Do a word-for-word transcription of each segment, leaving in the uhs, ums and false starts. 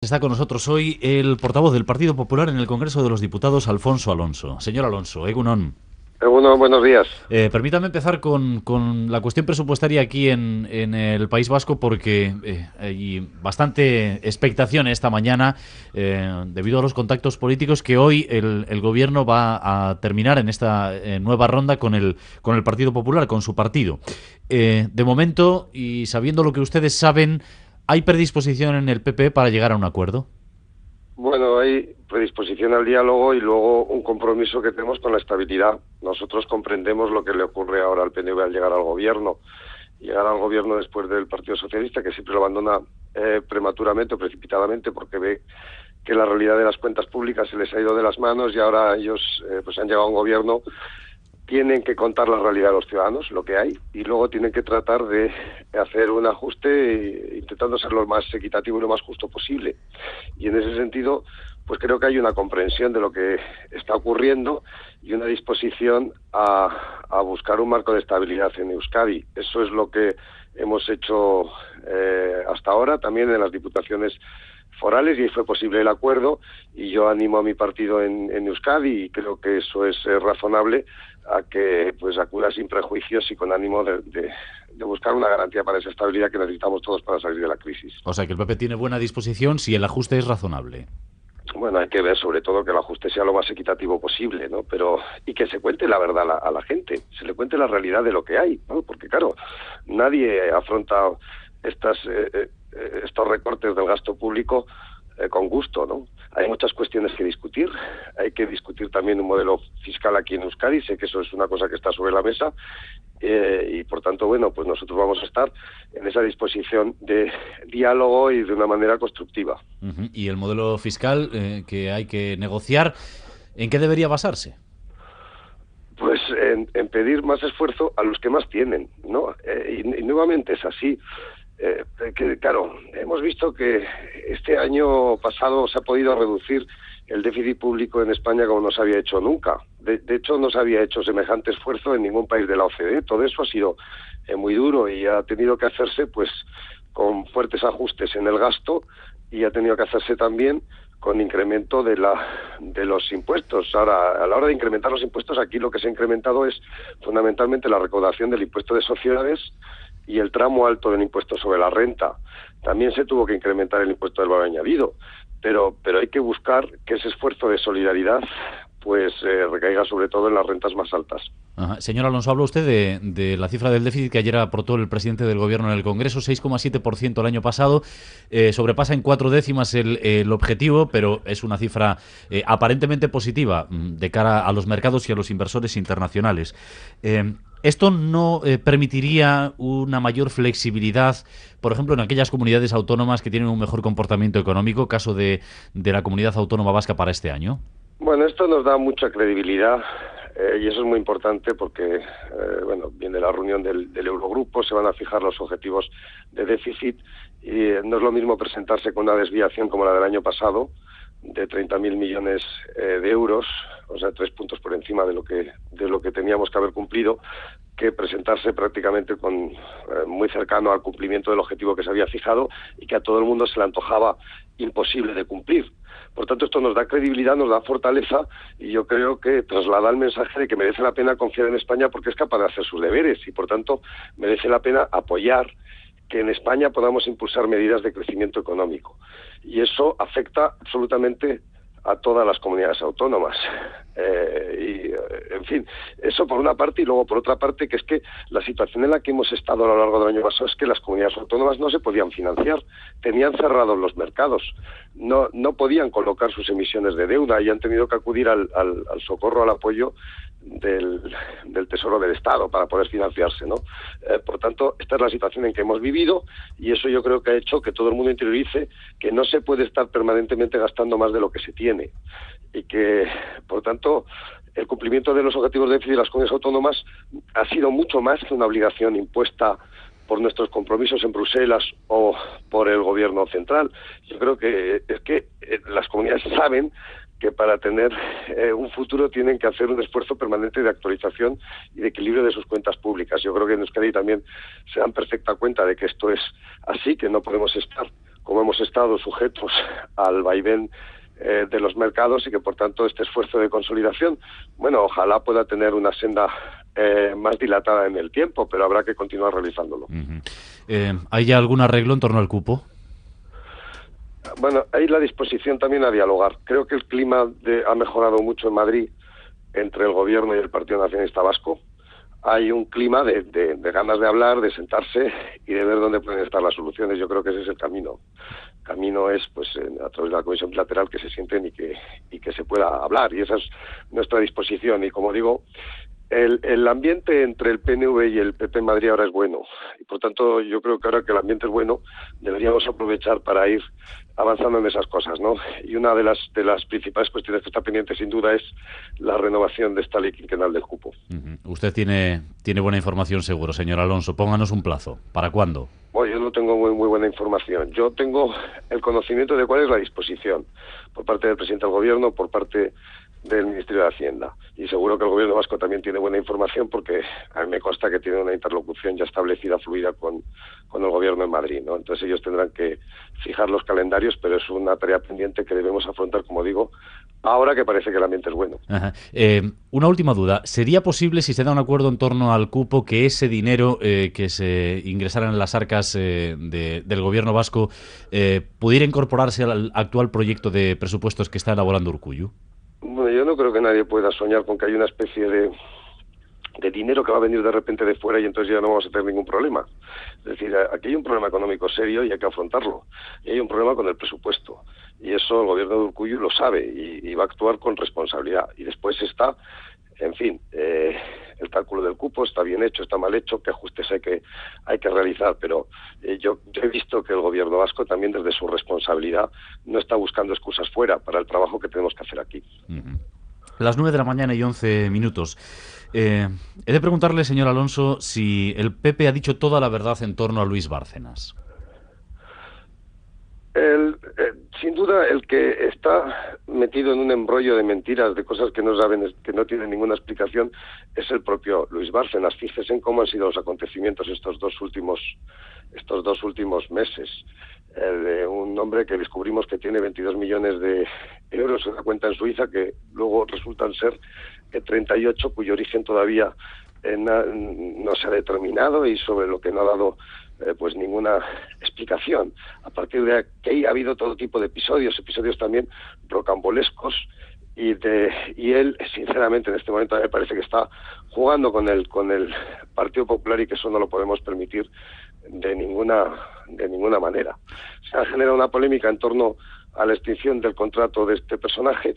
Está con nosotros hoy el portavoz del Partido Popular en el Congreso de los Diputados, Alfonso Alonso. Señor Alonso, Egunon. Bueno, buenos días. Eh, permítame empezar con, con la cuestión presupuestaria aquí en, en el País Vasco, porque eh, hay bastante expectación esta mañana eh, debido a los contactos políticos que hoy el, el Gobierno va a terminar en esta eh, nueva ronda con el, con el Partido Popular, con su partido. Eh, de momento, y sabiendo lo que ustedes saben, ¿hay predisposición en el P P para llegar a un acuerdo? Bueno, hay predisposición al diálogo y luego un compromiso que tenemos con la estabilidad. Nosotros comprendemos lo que le ocurre ahora al P N V al llegar al gobierno. Llegar al gobierno después del Partido Socialista, que siempre lo abandona eh, prematuramente o precipitadamente porque ve que la realidad de las cuentas públicas se les ha ido de las manos y ahora ellos eh, pues han llegado a un gobierno. Tienen que contar la realidad de los ciudadanos, lo que hay, y luego tienen que tratar de hacer un ajuste intentando ser lo más equitativo y lo más justo posible. Y en ese sentido, pues creo que hay una comprensión de lo que está ocurriendo y una disposición a, a buscar un marco de estabilidad en Euskadi. Eso es lo que hemos hecho eh, hasta ahora, también en las diputaciones forales, y ahí fue posible el acuerdo, y yo animo a mi partido en, en Euskadi, y creo que eso es eh, razonable, a que pues acuda sin prejuicios y con ánimo de, de, de buscar una garantía para esa estabilidad que necesitamos todos para salir de la crisis. O sea, que el P P tiene buena disposición si el ajuste es razonable. Bueno, hay que ver sobre todo que el ajuste sea lo más equitativo posible, ¿no? Pero y que se cuente la verdad a la, a la gente, se le cuente la realidad de lo que hay, ¿no? Porque claro, nadie afronta estas eh, eh, estos recortes del gasto público eh, con gusto, ¿no? Hay muchas cuestiones que discutir, hay que discutir también un modelo fiscal aquí en Euskadi, sé que eso es una cosa que está sobre la mesa, eh, y por tanto, bueno, pues nosotros vamos a estar en esa disposición de diálogo y de una manera constructiva. Uh-huh. Y el modelo fiscal eh, que hay que negociar, ¿en qué debería basarse? Pues en, en pedir más esfuerzo a los que más tienen, ¿no? Eh, y, y nuevamente es así. Eh, que, claro, hemos visto que este año pasado se ha podido reducir el déficit público en España como no se había hecho nunca. De, de hecho, no se había hecho semejante esfuerzo en ningún país de la O C D E. Todo eso ha sido eh, muy duro y ha tenido que hacerse pues con fuertes ajustes en el gasto, y ha tenido que hacerse también con incremento de la de los impuestos. Ahora, a la hora de incrementar los impuestos, aquí lo que se ha incrementado es fundamentalmente la recaudación del impuesto de sociedades y el tramo alto del impuesto sobre la renta. También se tuvo que incrementar el impuesto del valor añadido, pero pero hay que buscar que ese esfuerzo de solidaridad pues eh, recaiga sobre todo en las rentas más altas. Ajá. Señor Alonso, habla usted de, de la cifra del déficit que ayer aportó el presidente del Gobierno en el Congreso, seis coma siete por ciento el año pasado, eh, sobrepasa en cuatro décimas el, el objetivo, pero es una cifra eh, aparentemente positiva de cara a los mercados y a los inversores internacionales. Eh, ¿Esto no eh, permitiría una mayor flexibilidad, por ejemplo, en aquellas comunidades autónomas que tienen un mejor comportamiento económico, caso de, de la comunidad autónoma vasca para este año? Bueno, esto nos da mucha credibilidad eh, y eso es muy importante porque, eh, bueno, viene la reunión del, del Eurogrupo, se van a fijar los objetivos de déficit y eh, no es lo mismo presentarse con una desviación como la del año pasado de treinta mil millones eh, de euros, o sea, tres puntos por encima de lo que de lo que teníamos que haber cumplido, que presentarse prácticamente con eh, muy cercano al cumplimiento del objetivo que se había fijado y que a todo el mundo se le antojaba imposible de cumplir. Por tanto, esto nos da credibilidad, nos da fortaleza, y yo creo que traslada el mensaje de que merece la pena confiar en España porque es capaz de hacer sus deberes y, por tanto, merece la pena apoyar que en España podamos impulsar medidas de crecimiento económico. Y eso afecta absolutamente a todas las comunidades autónomas. Eh, y, en fin, eso por una parte, y luego por otra parte, que es que la situación en la que hemos estado a lo largo del año pasado es que las comunidades autónomas no se podían financiar, tenían cerrados los mercados, no no podían colocar sus emisiones de deuda y han tenido que acudir al, al, al socorro, al apoyo del, del Tesoro del Estado para poder financiarse, ¿no? Eh, por tanto, esta es la situación en que hemos vivido y eso yo creo que ha hecho que todo el mundo interiorice que no se puede estar permanentemente gastando más de lo que se tiene y que, por tanto, el cumplimiento de los objetivos de déficit de las comunidades autónomas ha sido mucho más que una obligación impuesta por nuestros compromisos en Bruselas o por el gobierno central. Yo creo que es que las comunidades saben que para tener eh, un futuro tienen que hacer un esfuerzo permanente de actualización y de equilibrio de sus cuentas públicas. Yo creo que en Euskadi también se dan perfecta cuenta de que esto es así, que no podemos estar como hemos estado sujetos al vaivén eh, de los mercados y que por tanto este esfuerzo de consolidación, bueno, ojalá pueda tener una senda eh, más dilatada en el tiempo, pero habrá que continuar realizándolo. Uh-huh. eh, ¿Hay ya algún arreglo en torno al cupo? Bueno, hay la disposición también a dialogar. Creo que el clima de, ha mejorado mucho en Madrid entre el Gobierno y el Partido Nacionalista Vasco. Hay un clima de, de, de ganas de hablar, de sentarse y de ver dónde pueden estar las soluciones. Yo creo que ese es el camino. El camino es, pues, a través de la comisión bilateral que se sienten y que y que se pueda hablar. Y esa es nuestra disposición. Y como digo, el, el ambiente entre el P N V y el P P en Madrid ahora es bueno. Y por tanto, yo creo que ahora que el ambiente es bueno, deberíamos aprovechar para ir avanzando en esas cosas, ¿no? Y una de las de las principales cuestiones que está pendiente, sin duda, es la renovación de esta ley quinquenal del cupo. Uh-huh. Usted tiene tiene buena información, seguro, señor Alonso. Pónganos un plazo. ¿Para cuándo? Bueno, yo no tengo muy, muy buena información. Yo tengo el conocimiento de cuál es la disposición por parte del presidente del Gobierno, por parte del Ministerio de Hacienda. Y seguro que el Gobierno vasco también tiene buena información porque a mí me consta que tiene una interlocución ya establecida, fluida con, con el Gobierno en Madrid, ¿no? Entonces ellos tendrán que fijar los calendarios, pero es una tarea pendiente que debemos afrontar, como digo, ahora que parece que el ambiente es bueno. Ajá. Eh, una última duda. ¿Sería posible, si se da un acuerdo en torno al cupo, que ese dinero eh, que se ingresara en las arcas eh, de, del Gobierno vasco eh, pudiera incorporarse al actual proyecto de presupuestos que está elaborando Urkullu? Bueno, yo no creo que nadie pueda soñar con que hay una especie de, de dinero que va a venir de repente de fuera y entonces ya no vamos a tener ningún problema. Es decir, aquí hay un problema económico serio y hay que afrontarlo. Y hay un problema con el presupuesto. Y eso el Gobierno de Urkullu lo sabe y, y va a actuar con responsabilidad. Y después está, en fin, eh, el cálculo del cupo está bien hecho, está mal hecho, qué ajustes hay que hay que realizar, pero eh, yo, yo he visto que el Gobierno vasco también desde su responsabilidad no está buscando excusas fuera para el trabajo que tenemos que hacer aquí. Uh-huh. Las nueve de la mañana y once minutos. Eh, he de preguntarle, señor Alonso, si el P P ha dicho toda la verdad en torno a Luis Bárcenas. El, eh, sin duda, el que está metido en un embrollo de mentiras, de cosas que no saben, que no tienen ninguna explicación, es el propio Luis Bárcenas. Fíjese en cómo han sido los acontecimientos estos dos últimos, estos dos últimos meses. El de un hombre que descubrimos que tiene veintidós millones de euros en una cuenta en Suiza, que luego resultan ser treinta y ocho, cuyo origen todavía eh, na, no se ha determinado y sobre lo que no ha dado Eh, pues ninguna explicación. A partir de aquí ha habido todo tipo de episodios, episodios también rocambolescos, y de y él, sinceramente, en este momento me parece que está jugando con el con el Partido Popular y que eso no lo podemos permitir de ninguna de ninguna manera. Se ha generado una polémica en torno a la extinción del contrato de este personaje.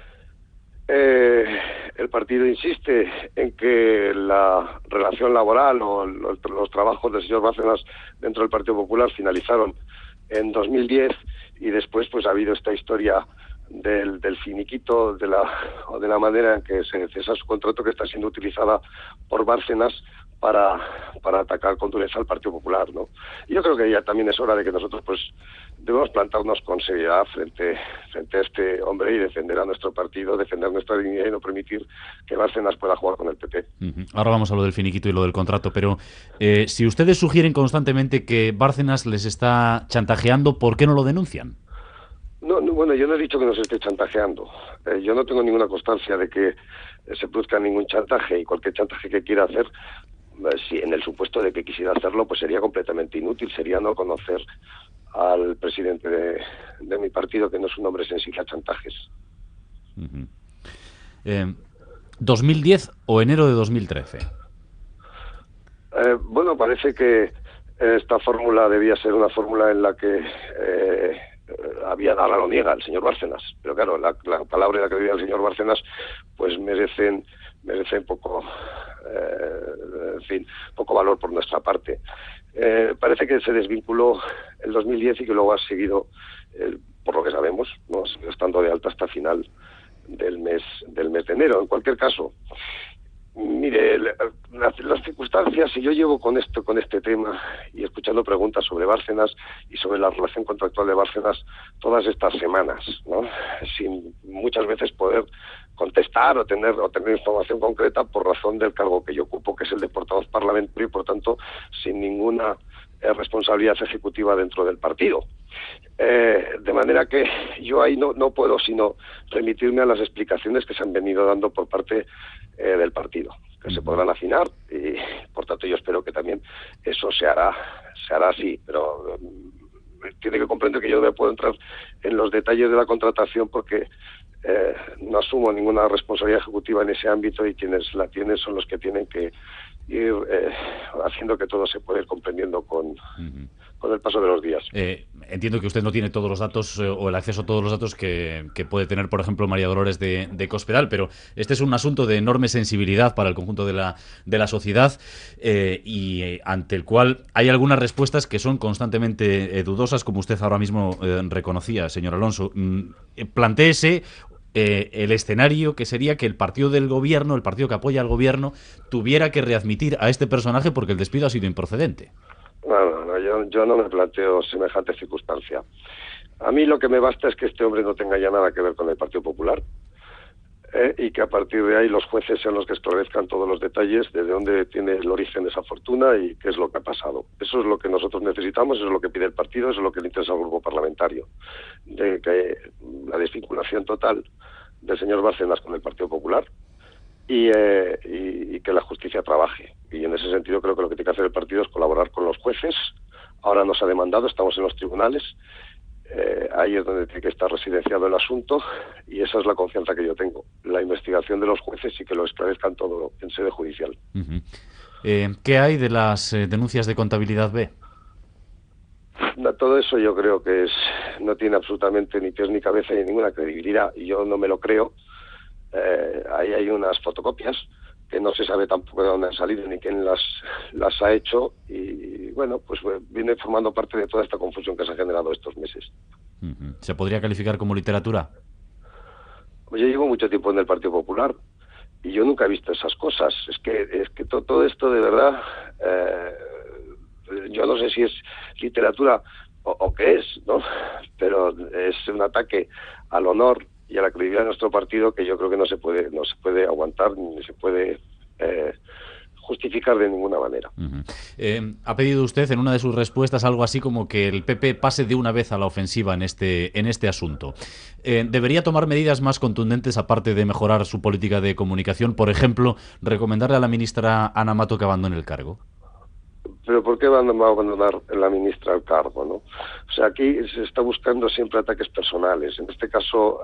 Eh, el partido insiste en que la relación laboral o los, los trabajos del señor Bárcenas dentro del Partido Popular finalizaron en dos mil diez y después pues ha habido esta historia del, del finiquito de la, o de la manera en que se cesa su contrato, que está siendo utilizada por Bárcenas para, para atacar con dureza al Partido Popular, ¿no? Y yo creo que ya también es hora de que nosotros pues debemos plantarnos con seriedad frente, frente a este hombre y defender a nuestro partido, defender nuestra dignidad y no permitir que Bárcenas pueda jugar con el P P. Uh-huh. Ahora vamos a lo del finiquito y lo del contrato, pero eh, si ustedes sugieren constantemente que Bárcenas les está chantajeando, ¿por qué no lo denuncian? No, no, bueno, yo no he dicho que nos esté chantajeando. Eh, yo no tengo ninguna constancia de que eh, se produzca ningún chantaje, y cualquier chantaje que quiera hacer, eh, si en el supuesto de que quisiera hacerlo, pues sería completamente inútil, sería no conocer al presidente de, de mi partido, que no es un hombre sensible a chantajes. Uh-huh. eh, ¿dos mil diez o enero de dos mil trece? Eh, bueno, parece que esta fórmula debía ser una fórmula en la que eh, había, ahora lo niega el señor Bárcenas, pero claro, la, la palabra y la credibilidad del señor Bárcenas pues merecen merecen poco eh, en fin, poco valor por nuestra parte. Eh, parece que se desvinculó el dos mil diez y que luego ha seguido, eh, por lo que sabemos, ¿no?, estando de alta hasta final del mes del mes de enero. En cualquier caso, mire, las, las circunstancias, si yo llevo con esto, con este tema y escuchando preguntas sobre Bárcenas y sobre la relación contractual de Bárcenas todas estas semanas, ¿no?, sin muchas veces poder contestar o tener o tener información concreta por razón del cargo que yo ocupo, que es el de portavoz parlamentario, y por tanto sin ninguna eh, responsabilidad ejecutiva dentro del partido. Eh, de manera que yo ahí no, no puedo sino remitirme a las explicaciones que se han venido dando por parte eh, del partido, que se podrán afinar y por tanto yo espero que también eso se hará, se hará así, pero eh, tiene que comprender que yo no me puedo entrar en los detalles de la contratación porque eh, no asumo ninguna responsabilidad ejecutiva en ese ámbito y quienes la tienen son los que tienen que ir eh, haciendo que todo se pueda ir comprendiendo con... Uh-huh. con el paso de los días. Eh, entiendo que usted no tiene todos los datos eh, o el acceso a todos los datos que, que puede tener, por ejemplo, María Dolores de, de Cospedal, pero este es un asunto de enorme sensibilidad para el conjunto de la, de la sociedad eh, y eh, ante el cual hay algunas respuestas que son constantemente eh, dudosas, como usted ahora mismo eh, reconocía, señor Alonso. Mm, eh, plantéese Eh, el escenario que sería que el partido del gobierno, el partido que apoya al gobierno, tuviera que readmitir a este personaje porque el despido ha sido improcedente. No, no, no yo, yo no me planteo semejante circunstancia. A mí lo que me basta es que este hombre no tenga ya nada que ver con el Partido Popular eh, y que a partir de ahí los jueces sean los que esclarezcan todos los detalles de dónde tiene el origen de esa fortuna y qué es lo que ha pasado. Eso es lo que nosotros necesitamos, eso es lo que pide el partido, eso es lo que le interesa al grupo parlamentario. De que la desvinculación total del señor Bárcenas con el Partido Popular y, eh, y, y que la justicia trabaje. Y en ese sentido creo que lo que tiene que hacer el partido es colaborar con los jueces. Ahora nos ha demandado, estamos en los tribunales, eh, ahí es donde tiene que estar residenciado el asunto y esa es la confianza que yo tengo. La investigación de los jueces y que lo esclarezcan todo en sede judicial. Uh-huh. eh, ¿Qué hay de las eh, denuncias de contabilidad B? Todo eso yo creo que es no tiene absolutamente ni pies ni cabeza ni ninguna credibilidad y yo no me lo creo. Eh, ahí hay unas fotocopias que no se sabe tampoco de dónde han salido ni quién las, las ha hecho y bueno, pues viene formando parte de toda esta confusión que se ha generado estos meses. Uh-huh. ¿Se podría calificar como literatura? Pues yo llevo mucho tiempo en el Partido Popular y yo nunca he visto esas cosas. Es que es que to, todo esto de verdad... Eh, yo no sé si es literatura o, o qué es, ¿no? Pero es un ataque al honor y a la credibilidad de nuestro partido que yo creo que no se puede no se puede aguantar ni se puede eh, justificar de ninguna manera. Uh-huh. Eh, ha pedido usted en una de sus respuestas algo así como que el P P pase de una vez a la ofensiva en este en este asunto. Eh, ¿Debería tomar medidas más contundentes aparte de mejorar su política de comunicación? Por ejemplo, recomendarle a la ministra Ana Mato que abandone el cargo. Pero ¿por qué van a abandonar la ministra el cargo, no? O sea, aquí se está buscando siempre ataques personales. En este caso,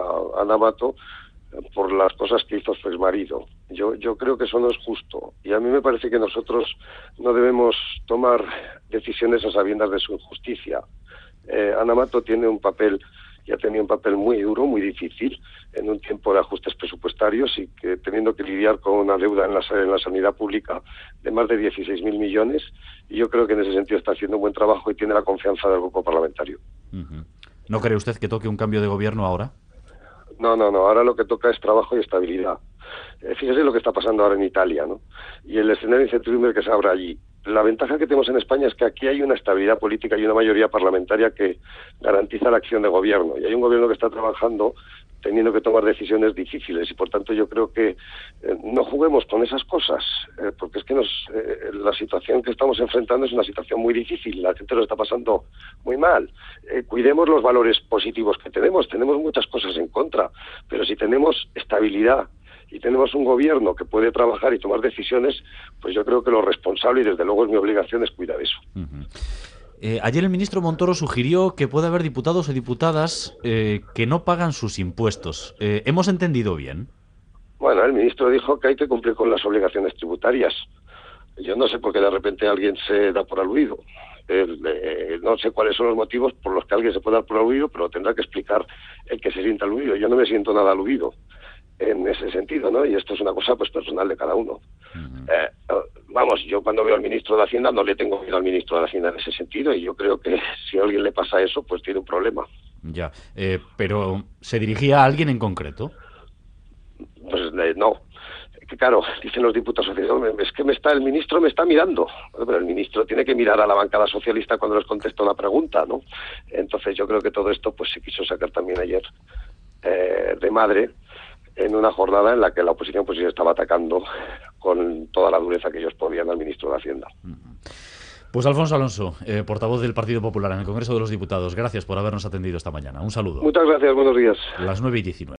a Ana Mato, por las cosas que hizo su exmarido. Yo, yo creo que eso no es justo. Y a mí me parece que nosotros no debemos tomar decisiones a sabiendas de su injusticia. Eh, Ana Mato tiene un papel... y ha tenido un papel muy duro, muy difícil, en un tiempo de ajustes presupuestarios y que teniendo que lidiar con una deuda en la, en la sanidad pública de más de dieciséis mil millones, y yo creo que en ese sentido está haciendo un buen trabajo y tiene la confianza del grupo parlamentario. Uh-huh. ¿No cree usted que toque un cambio de gobierno ahora? No, no, no, ahora lo que toca es trabajo y estabilidad. Eh, fíjese lo que está pasando ahora en Italia, ¿no? Y el escenario de incertidumbre que se abre allí. La ventaja que tenemos en España es que aquí hay una estabilidad política y una mayoría parlamentaria que garantiza la acción de gobierno. Y hay un gobierno que está trabajando teniendo que tomar decisiones difíciles y por tanto yo creo que eh, no juguemos con esas cosas, eh, porque es que nos, eh, la situación que estamos enfrentando es una situación muy difícil, la gente lo está pasando muy mal. Eh, cuidemos los valores positivos que tenemos, tenemos muchas cosas en contra, pero si tenemos estabilidad y tenemos un gobierno que puede trabajar y tomar decisiones, pues yo creo que lo responsable, y desde luego es mi obligación, es cuidar eso. Uh-huh. Eh, ayer el ministro Montoro sugirió que puede haber diputados o diputadas eh, que no pagan sus impuestos. Eh, ¿Hemos entendido bien? Bueno, el ministro dijo que hay que cumplir con las obligaciones tributarias. Yo no sé por qué de repente alguien se da por aludido. Eh, eh, no sé cuáles son los motivos por los que alguien se puede dar por aludido, pero tendrá que explicar el que se sienta aludido. Yo no me siento nada aludido en ese sentido, ¿no? Y esto es una cosa pues personal de cada uno. Uh-huh. Eh, vamos, yo cuando veo al ministro de Hacienda no le tengo miedo al ministro de Hacienda en ese sentido y yo creo que si a alguien le pasa eso, pues tiene un problema. Ya, eh, pero ¿se dirigía a alguien en concreto? Pues eh, no. Que claro, dicen los diputados socialistas, es que me está, el ministro me está mirando. Pero el ministro tiene que mirar a la bancada socialista cuando les contesta una pregunta, ¿no? Entonces yo creo que todo esto pues se quiso sacar también ayer eh, de madre, en una jornada en la que la oposición pues ya estaba atacando con toda la dureza que ellos podían al ministro de Hacienda. Pues Alfonso Alonso, eh, portavoz del Partido Popular en el Congreso de los Diputados, gracias por habernos atendido esta mañana. Un saludo. Muchas gracias, buenos días. Las nueve y diecinueve.